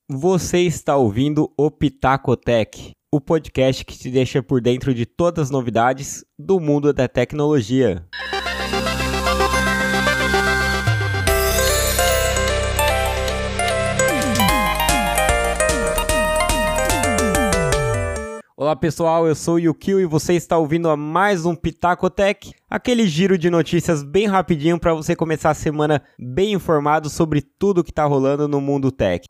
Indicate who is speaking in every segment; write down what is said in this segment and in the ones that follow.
Speaker 1: Você está ouvindo o Pitacotech, o podcast que te deixa por dentro de todas as novidades do mundo da tecnologia. Olá pessoal, eu sou o Yukio e você está ouvindo a mais um Pitacotech, aquele giro de notícias bem rapidinho para você começar a semana bem informado sobre tudo que está rolando no mundo tech.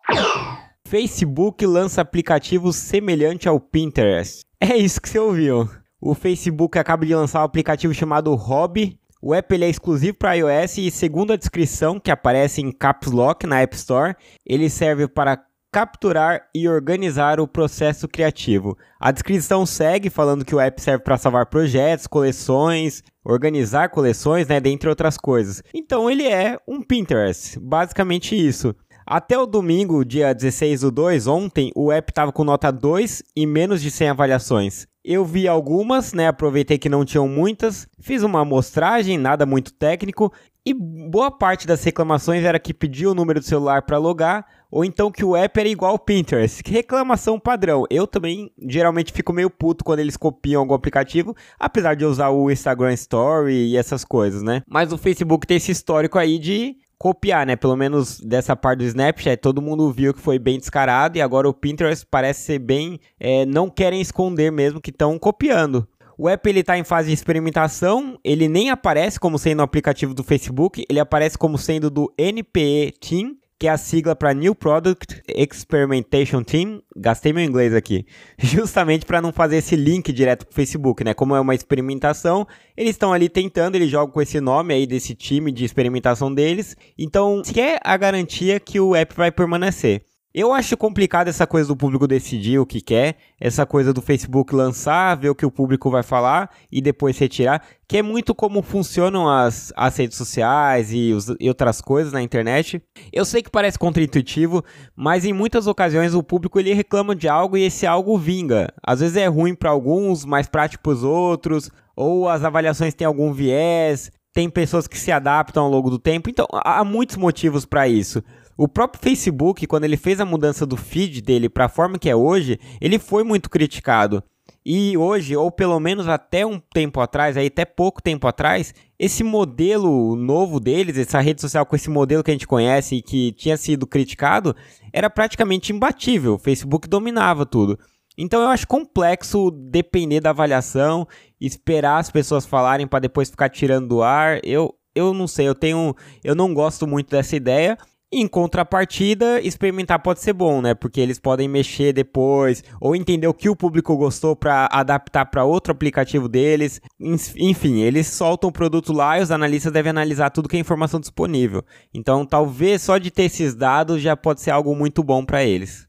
Speaker 1: Facebook lança aplicativo semelhante ao Pinterest. É isso que você ouviu. O Facebook acaba de lançar um aplicativo chamado Hobby. O app ele é exclusivo para iOS e, segundo a descrição que aparece em Caps Lock na App Store, ele serve para capturar e organizar o processo criativo. A descrição segue falando que o app serve para salvar projetos, coleções, organizar coleções, dentre outras coisas. Então ele é um Pinterest, basicamente isso. Até o domingo, dia 16/2, ontem, o app estava com nota 2 e menos de 100 avaliações. Eu vi algumas, aproveitei que não tinham muitas, fiz uma amostragem, nada muito técnico, e boa parte das reclamações era que pedia o número do celular para logar, ou então que o app era igual ao Pinterest. Que reclamação padrão. Eu também geralmente fico meio puto quando eles copiam algum aplicativo, apesar de eu usar o Instagram Story e essas coisas, Mas o Facebook tem esse histórico aí de copiar, Pelo menos dessa parte do Snapchat, todo mundo viu que foi bem descarado e agora o Pinterest parece ser bem... não querem esconder mesmo que estão copiando. O app está em fase de experimentação, ele nem aparece como sendo um aplicativo do Facebook, ele aparece como sendo do NPE Team, que é a sigla para New Product Experimentation Team. Gastei meu inglês aqui. Justamente para não fazer esse link direto para o Facebook, Como é uma experimentação, eles estão ali tentando, eles jogam com esse nome aí desse time de experimentação deles. Então, se é a garantia que o app vai permanecer. Eu acho complicado essa coisa do público decidir o que quer, essa coisa do Facebook lançar, ver o que o público vai falar e depois retirar, que é muito como funcionam as redes sociais e outras coisas na internet. Eu sei que parece contraintuitivo, mas em muitas ocasiões o público ele reclama de algo e esse algo vinga. Às vezes é ruim para alguns, mais prático para os outros, ou as avaliações têm algum viés, tem pessoas que se adaptam ao longo do tempo, então há muitos motivos para isso. O próprio Facebook, quando ele fez a mudança do feed dele para a forma que é hoje, ele foi muito criticado. E hoje, ou pelo menos até um tempo atrás, até pouco tempo atrás, esse modelo novo deles, essa rede social com esse modelo que a gente conhece e que tinha sido criticado, era praticamente imbatível. O Facebook dominava tudo. Então eu acho complexo depender da avaliação, esperar as pessoas falarem para depois ficar tirando do ar. Eu não sei, eu não gosto muito dessa ideia. Em contrapartida, experimentar pode ser bom, Porque eles podem mexer depois, ou entender o que o público gostou para adaptar para outro aplicativo deles. Enfim, eles soltam o produto lá e os analistas devem analisar tudo que é informação disponível. Então, talvez só de ter esses dados já pode ser algo muito bom para eles.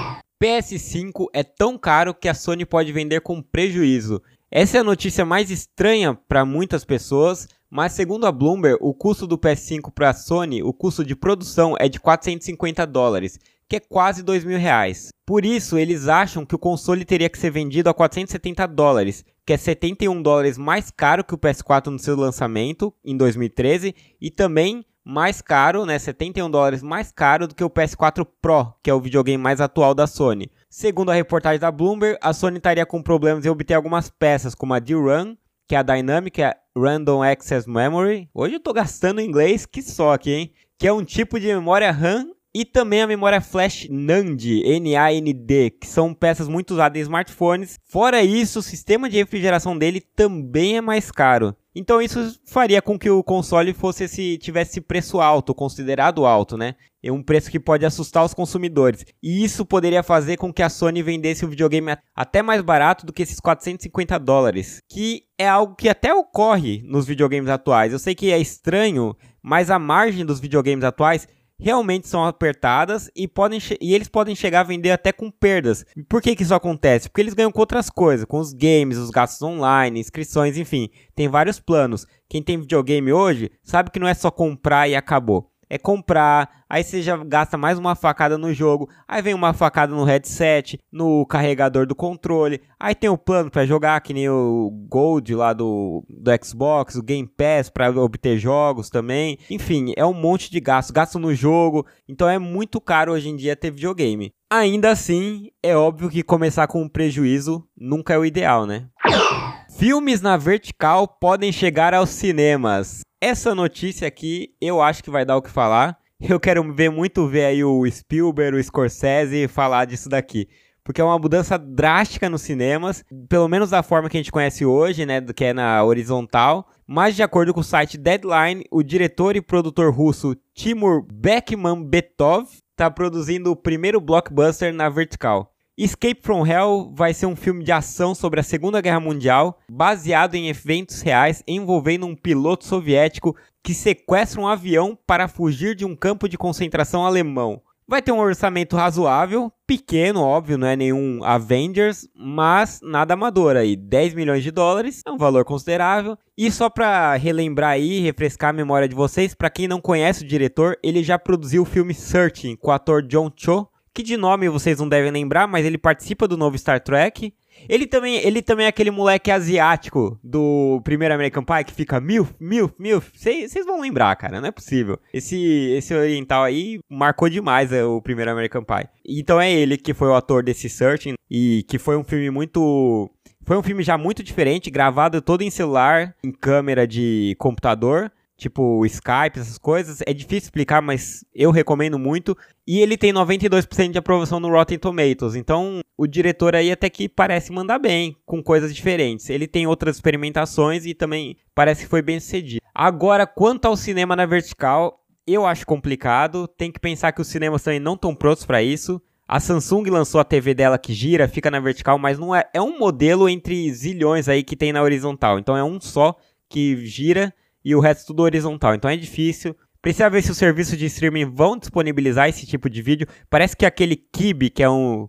Speaker 1: PS5 é tão caro que a Sony pode vender com prejuízo. Essa é a notícia mais estranha para muitas pessoas, mas segundo a Bloomberg, o custo do PS5 para a Sony, o custo de produção é de $450, que é quase R$2.000. Por isso, eles acham que o console teria que ser vendido a $470, que é $71 mais caro que o PS4 no seu lançamento, em 2013, e também mais caro, $71 mais caro do que o PS4 Pro, que é o videogame mais atual da Sony. Segundo a reportagem da Bloomberg, a Sony estaria com problemas em obter algumas peças, como a DRAM, que é a Dynamic Random Access Memory. Hoje eu tô gastando inglês, que só aqui, hein? Que é um tipo de memória RAM e também a memória flash NAND, N-A-N-D, que são peças muito usadas em smartphones. Fora isso, o sistema de refrigeração dele também é mais caro. Então isso faria com que o console tivesse preço alto, considerado alto, É um preço que pode assustar os consumidores. E isso poderia fazer com que a Sony vendesse o videogame até mais barato do que esses $450, que é algo que até ocorre nos videogames atuais. Eu sei que é estranho, mas a margem dos videogames atuais realmente são apertadas e eles podem chegar a vender até com perdas. Por que isso acontece? Porque eles ganham com outras coisas, com os games, os gastos online, inscrições, enfim. Tem vários planos. Quem tem videogame hoje sabe que não é só comprar e acabou. é comprar, aí você já gasta mais uma facada no jogo, aí vem uma facada no headset, no carregador do controle, aí tem o plano para jogar, que nem o Gold lá do Xbox, o Game Pass para obter jogos também, enfim, é um monte de gasto no jogo, então é muito caro hoje em dia ter videogame. Ainda assim, é óbvio que começar com um prejuízo nunca é o ideal, né? Filmes na vertical podem chegar aos cinemas. Essa notícia aqui eu acho que vai dar o que falar. Eu quero muito ver aí o Spielberg, o Scorsese falar disso daqui. Porque é uma mudança drástica nos cinemas, pelo menos da forma que a gente conhece hoje, né, que é na horizontal. Mas de acordo com o site Deadline, o diretor e produtor russo Timur Bekmambetov está produzindo o primeiro blockbuster na vertical. Escape from Hell vai ser um filme de ação sobre a Segunda Guerra Mundial, baseado em eventos reais envolvendo um piloto soviético que sequestra um avião para fugir de um campo de concentração alemão. Vai ter um orçamento razoável, pequeno, óbvio, não é nenhum Avengers, mas nada amador aí. 10 milhões de dólares é um valor considerável. E só para relembrar aí, refrescar a memória de vocês, para quem não conhece o diretor, ele já produziu o filme Searching com o ator John Cho, que de nome vocês não devem lembrar, mas ele participa do novo Star Trek. Ele também é aquele moleque asiático do primeiro American Pie que fica milf. Vocês vão lembrar, cara, não é possível. Esse oriental aí marcou demais o primeiro American Pie. Então é ele que foi o ator desse Searching e que foi um filme muito... Foi um filme já muito diferente, gravado todo em celular, em câmera de computador, tipo Skype, essas coisas. É difícil explicar, mas eu recomendo muito. E ele tem 92% de aprovação no Rotten Tomatoes. Então, o diretor aí até que parece mandar bem, com coisas diferentes. Ele tem outras experimentações e também parece que foi bem sucedido. Agora, quanto ao cinema na vertical, eu acho complicado. Tem que pensar que os cinemas também não estão prontos para isso. A Samsung lançou a TV dela que gira, fica na vertical, mas não é. É um modelo entre zilhões aí que tem na horizontal. Então, é um só que gira e o resto tudo horizontal, então é difícil. Precisa ver se os serviços de streaming vão disponibilizar esse tipo de vídeo. Parece que aquele Quibi, que é um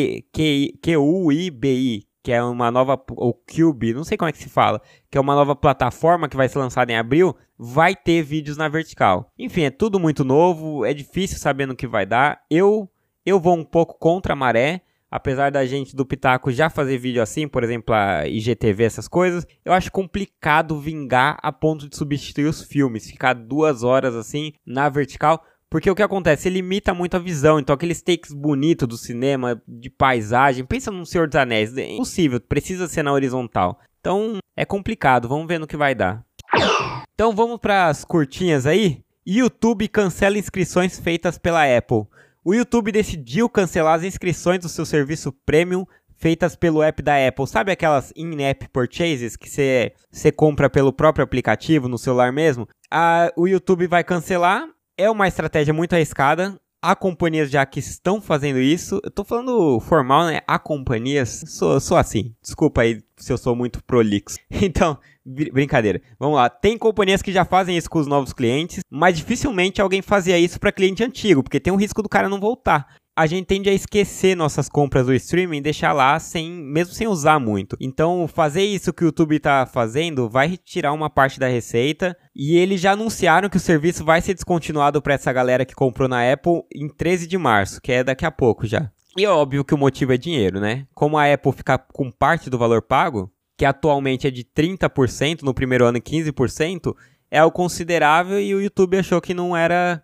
Speaker 1: QUIBI, que é uma nova, ou Cube, não sei como é que se fala, que é uma nova plataforma que vai ser lançada em abril, vai ter vídeos na vertical. Enfim, é tudo muito novo, é difícil saber no que vai dar. Eu vou um pouco contra a maré. Apesar da gente do Pitaco já fazer vídeo assim, por exemplo, a IGTV, essas coisas, eu acho complicado vingar a ponto de substituir os filmes, ficar 2 horas assim na vertical, porque o que acontece? Ele limita muito a visão, então aqueles takes bonitos do cinema, de paisagem, pensa no Senhor dos Anéis, é impossível, precisa ser na horizontal. Então é complicado, vamos ver no que vai dar. Então vamos para as curtinhas aí. YouTube cancela inscrições feitas pela Apple. O YouTube decidiu cancelar as inscrições do seu serviço Premium feitas pelo app da Apple. Sabe aquelas in-app purchases que você compra pelo próprio aplicativo no celular mesmo? O YouTube vai cancelar. É uma estratégia muito arriscada. Há companhias já que estão fazendo isso. Eu tô falando formal, né? Há companhias. Sou assim. Desculpa aí se eu sou muito prolixo. Então, brincadeira. Vamos lá. Tem companhias que já fazem isso com os novos clientes, mas dificilmente alguém fazia isso para cliente antigo, porque tem um risco do cara não voltar. A gente tende a esquecer nossas compras do streaming e deixar lá mesmo sem usar muito. Então, fazer isso que o YouTube está fazendo vai retirar uma parte da receita. E eles já anunciaram que o serviço vai ser descontinuado para essa galera que comprou na Apple em 13 de março, que é daqui a pouco já. E é óbvio que o motivo é dinheiro, né? Como a Apple fica com parte do valor pago, que atualmente é de 30%, no primeiro ano 15%, é algo considerável e o YouTube achou que não era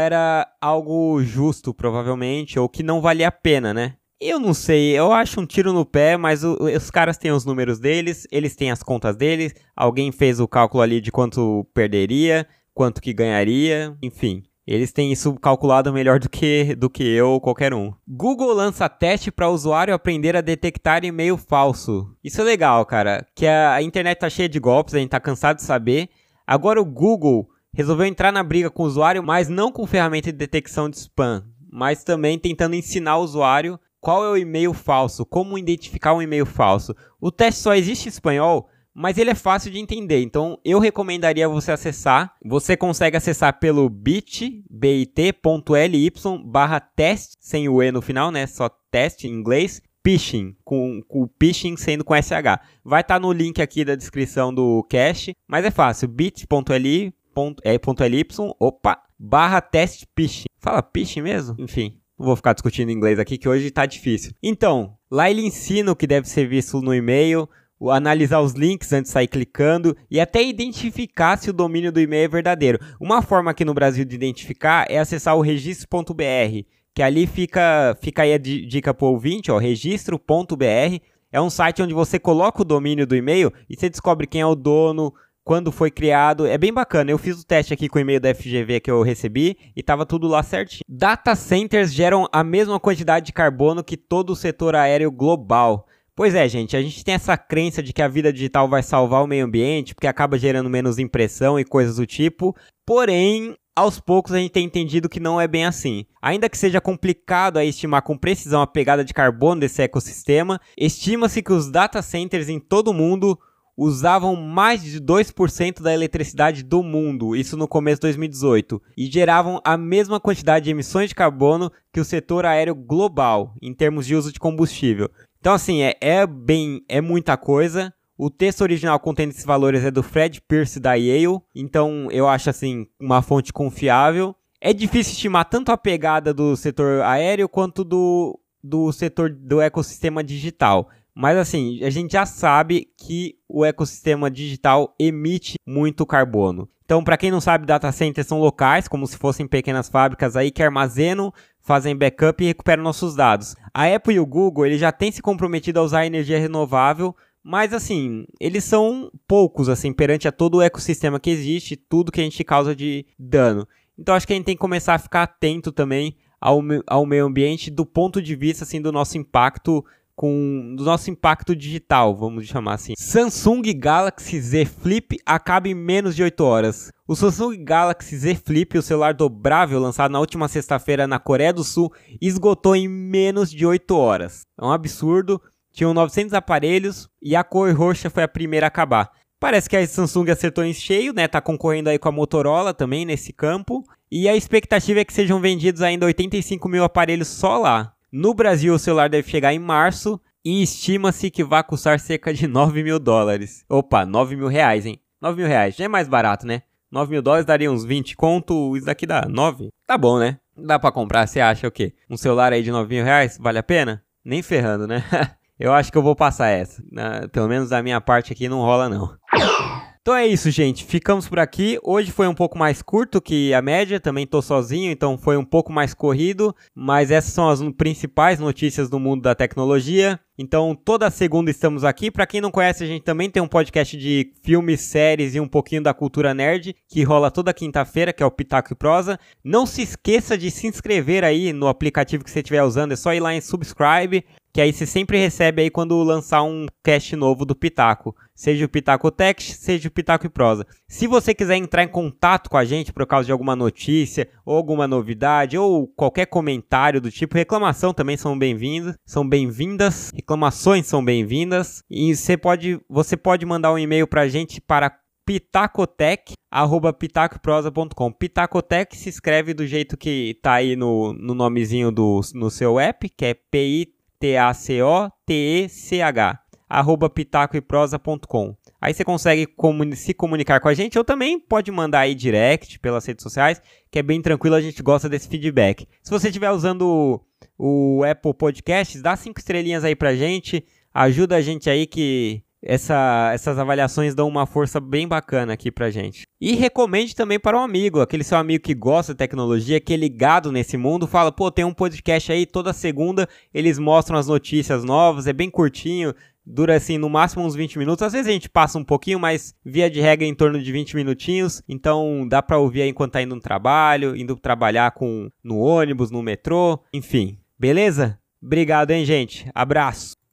Speaker 1: algo justo, provavelmente, ou que não valia a pena, né? Eu não sei, eu acho um tiro no pé, mas os caras têm os números deles, eles têm as contas deles, alguém fez o cálculo ali de quanto perderia, quanto que ganharia, enfim. Eles têm isso calculado melhor do que eu ou qualquer um. Google lança teste para usuário aprender a detectar e-mail falso. Isso é legal, cara, que a internet tá cheia de golpes, a gente tá cansado de saber. Agora o Google resolveu entrar na briga com o usuário, mas não com ferramenta de detecção de spam, mas também tentando ensinar o usuário qual é o e-mail falso, como identificar um e-mail falso. O teste só existe em espanhol, mas ele é fácil de entender, então eu recomendaria você acessar. Você consegue acessar pelo bit.ly/test, sem o E no final, né? Só teste em inglês. Phishing, com o phishing sendo com SH. Vai estar no link aqui da descrição do cast, mas é fácil, bit.ly bit.ly, /testphishing. Fala phishing mesmo? Enfim, não vou ficar discutindo inglês aqui que hoje tá difícil. Então, lá ele ensina o que deve ser visto no e-mail, analisar os links antes de sair clicando e até identificar se o domínio do e-mail é verdadeiro. Uma forma aqui no Brasil de identificar é acessar o registro.br, que ali fica aí a dica pro ouvinte, ó, registro.br. É um site onde você coloca o domínio do e-mail e você descobre quem é o dono, quando foi criado. É bem bacana. Eu fiz o teste aqui com o e-mail da FGV que eu recebi e tava tudo lá certinho. Data centers geram a mesma quantidade de carbono que todo o setor aéreo global. Pois é, gente, a gente tem essa crença de que a vida digital vai salvar o meio ambiente, porque acaba gerando menos impressão e coisas do tipo. Porém, aos poucos a gente tem entendido que não é bem assim. Ainda que seja complicado a estimar com precisão a pegada de carbono desse ecossistema, estima-se que os data centers em todo o mundo usavam mais de 2% da eletricidade do mundo, isso no começo de 2018, e geravam a mesma quantidade de emissões de carbono que o setor aéreo global, em termos de uso de combustível. Então, assim, é muita coisa. O texto original contendo esses valores é do Fred Pearce da Yale, então eu acho, assim, uma fonte confiável. É difícil estimar tanto a pegada do setor aéreo quanto do setor do ecossistema digital. Mas, assim, a gente já sabe que o ecossistema digital emite muito carbono. Então, para quem não sabe, data centers são locais, como se fossem pequenas fábricas aí que armazenam, fazem backup e recuperam nossos dados. A Apple e o Google, eles já têm se comprometido a usar energia renovável, mas, assim, eles são poucos, assim, perante a todo o ecossistema que existe, tudo que a gente causa de dano. Então, acho que a gente tem que começar a ficar atento também ao meio ambiente do ponto de vista, assim, do nosso impacto digital, vamos chamar assim. Samsung Galaxy Z Flip acaba em menos de 8 horas. O Samsung Galaxy Z Flip, o celular dobrável lançado na última sexta-feira na Coreia do Sul, esgotou em menos de 8 horas. É um absurdo. Tinham 900 aparelhos e a cor roxa foi a primeira a acabar. Parece que a Samsung acertou em cheio, né? Tá concorrendo aí com a Motorola também nesse campo. E a expectativa é que sejam vendidos ainda 85 mil aparelhos só lá. No Brasil, o celular deve chegar em março e estima-se que vai custar cerca de 9 mil dólares. Opa, 9 mil reais, hein? 9 mil reais, já é mais barato, né? 9 mil dólares daria uns 20 conto, isso daqui dá 9. Tá bom, né? Dá pra comprar, você acha o quê? Um celular aí de 9 mil reais, vale a pena? Nem ferrando, né? Eu acho que eu vou passar essa. Pelo menos da minha parte aqui não rola, não. Então é isso, gente. Ficamos por aqui. Hoje foi um pouco mais curto que a média. Também tô sozinho, então foi um pouco mais corrido. Mas essas são as principais notícias do mundo da tecnologia. Então toda segunda estamos aqui. Para quem não conhece, a gente também tem um podcast de filmes, séries e um pouquinho da cultura nerd, que rola toda quinta-feira, que é o Pitaco e Prosa. Não se esqueça de se inscrever aí no aplicativo que você estiver usando. É só ir lá em subscribe, que aí você sempre recebe aí quando lançar um cast novo do Pitaco. Seja o Pitaco Tech, seja o Pitaco e Prosa. Se você quiser entrar em contato com a gente por causa de alguma notícia, ou alguma novidade, ou qualquer comentário do tipo, reclamação também são bem-vindas. Reclamações são bem-vindas. E você pode mandar um e-mail pra gente para pitacotech@pitacoprosa.com. Pitacotech se escreve do jeito que tá aí no nomezinho no seu app, que é PITACOTECH, @pitacoeprosa.com. Aí você consegue se comunicar com a gente, ou também pode mandar aí direct pelas redes sociais, que é bem tranquilo, a gente gosta desse feedback. Se você estiver usando o Apple Podcasts, dá 5 estrelinhas aí pra gente, ajuda a gente aí que essas avaliações dão uma força bem bacana aqui pra gente. E recomende também para um amigo, aquele seu amigo que gosta de tecnologia, que é ligado nesse mundo, fala, pô, tem um podcast aí, toda segunda eles mostram as notícias novas, é bem curtinho, dura assim no máximo uns 20 minutos, às vezes a gente passa um pouquinho, mas via de regra em torno de 20 minutinhos, então dá pra ouvir aí enquanto tá indo no trabalho, indo trabalhar no ônibus, no metrô, enfim, beleza? Obrigado, hein, gente? Abraço!